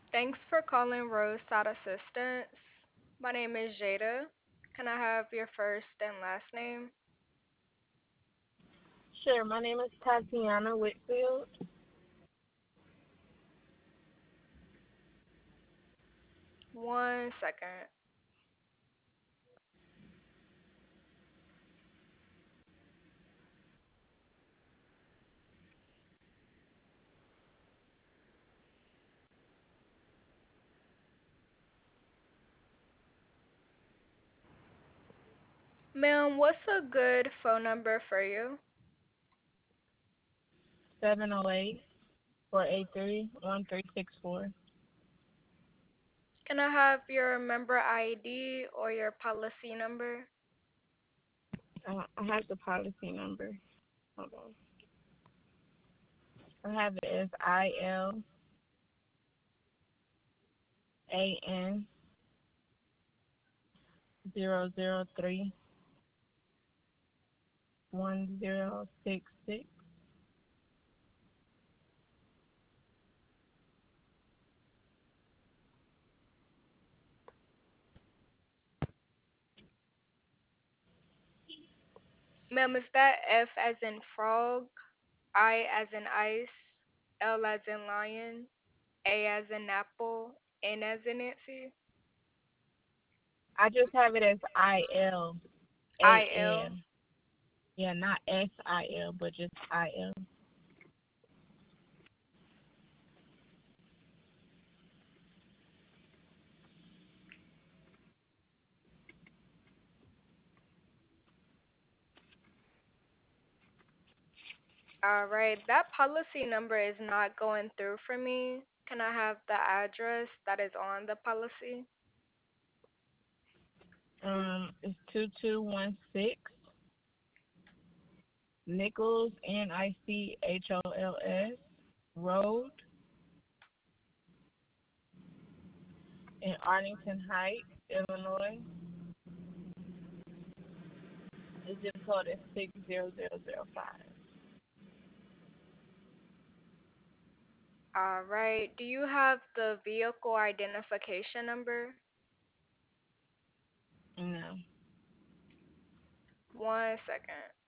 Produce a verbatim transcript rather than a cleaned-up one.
Thanks for calling Roadside Assistance. My name is Jada. Can I have your first and last name? Sure, my name is Tatiana Whitfield. One second. Ma'am, what's a good phone number for you? seven oh eight, four eight three, one three six four. Can I have your member I D or your policy number? Uh, I have the policy number. Hold on. I have it as I L A N zero zero three one zero six six. Ma'am, is that F as in frog, I as in ice, L as in lion, A as in apple, N as in Nancy? I just have it as I L A I L. N. Yeah, not S I L, but just I L. All right, that policy number is not going through for me. Can I have the address that is on the policy? Um, it's two two one six Nichols N I C H O L S Road in Arlington Heights, Illinois. The zip code is six zero zero zero five. All right, do you have the vehicle identification number? No. One second.